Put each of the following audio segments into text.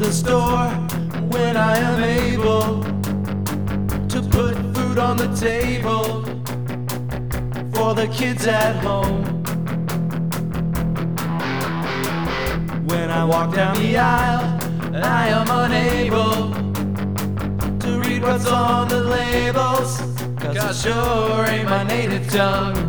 the store when I am able to put food on the table for the kids at home. When I walk down the aisle, I am unable to read what's on the labels, 'cause it sure ain't my native tongue.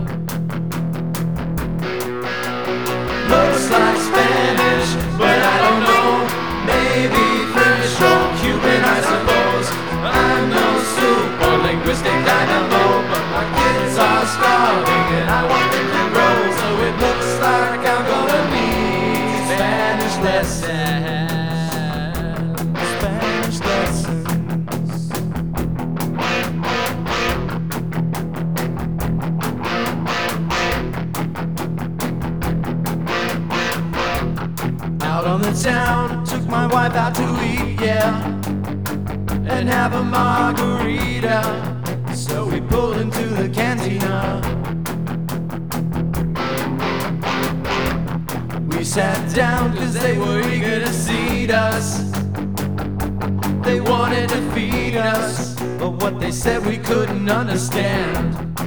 Looks like Spanish, but I don't know. Maybe French or Cuban, I suppose. I'm no super linguistic dynamo, but my kids are starving and I want them to grow. So it looks like I'm gonna need Spanish lessons. Spanish lessons. Out on the town, took my wife out to eat, yeah, and have a margarita. So we pulled into the cantina. We sat down 'cause they were eager to seat us. They wanted to feed us, but what they said we couldn't understand.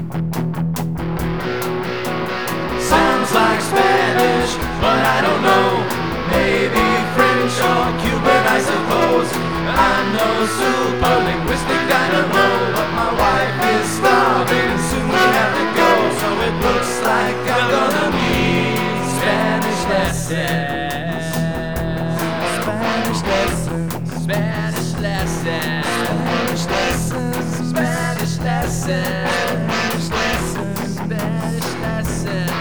Sounds like Spanish, but I don't know. Maybe French or Cuban, I suppose. I'm no super linguistic dynamo, but my wife is starving and soon we have to go. So it looks like I'm gonna need Spanish lessons. Spanish lessons. Spanish lessons. Spanish lessons. Spanish lessons. Spanish lessons. Spanish lessons.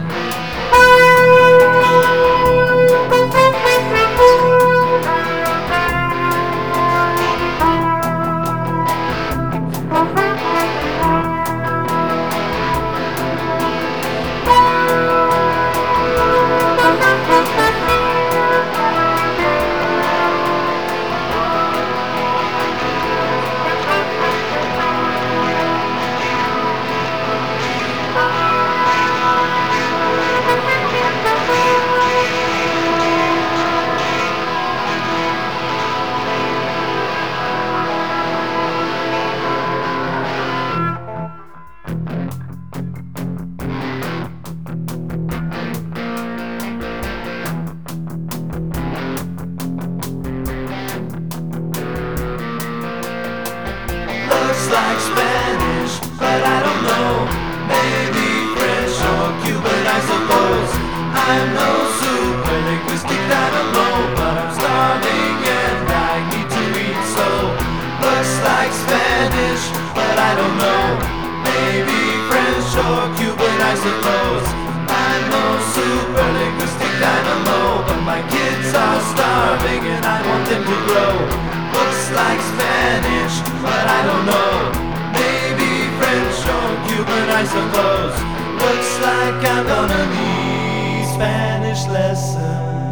Looks like Spanish, but I don't know. Maybe French or Cuban, I suppose. I'm no super linguistic dynamo, but I'm starving and I need to eat. So looks like Spanish, but I don't know. Maybe French or Cuban, I suppose. I'm no super linguistic dynamo, but my kids are starving and I want them to grow. Looks like Spanish, but I don't know. Maybe French or Cuban, I suppose. Looks like I'm gonna need Spanish lessons.